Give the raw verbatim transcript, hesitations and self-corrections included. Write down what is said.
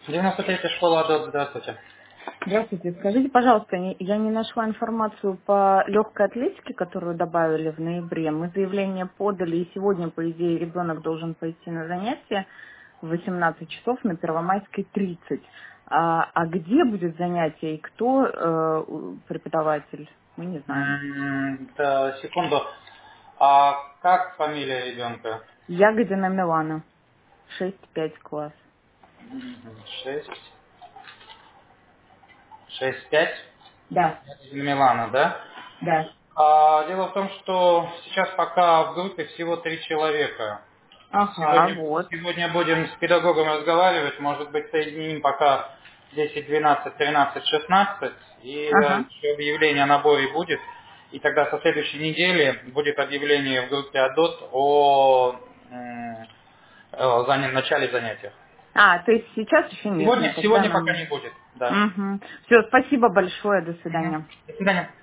девяносто третья школа АДОТ, здравствуйте. Здравствуйте. Скажите, пожалуйста, не- я не нашла информацию по легкой атлетике, которую добавили в ноябре. Мы заявление подали, и сегодня, по идее, ребенок должен пойти на занятия в восемнадцать часов на Первомайской тридцать. А, а где будет занятие и кто э, у- преподаватель, мы не знаем. М, да, секунду. А как фамилия ребенка? Ягодина Милана, шесть пять класс. Шесть. Шесть пять. Да, Милана, да? да. А, дело в том, что сейчас пока в группе всего три человека. Ага, Сегодня, вот. сегодня будем с педагогом разговаривать, может быть, соединим пока десять, двенадцать, тринадцать, шестнадцать, и э, Ага. еще объявление о наборе будет, и тогда со следующей недели будет объявление в группе АДОТ о, м, о заня- начале занятий. А, то есть сейчас еще нет, но Сегодня, тогда сегодня пока нам... не будет, да. Угу. Все, спасибо большое, до Мгм. свидания. До свидания.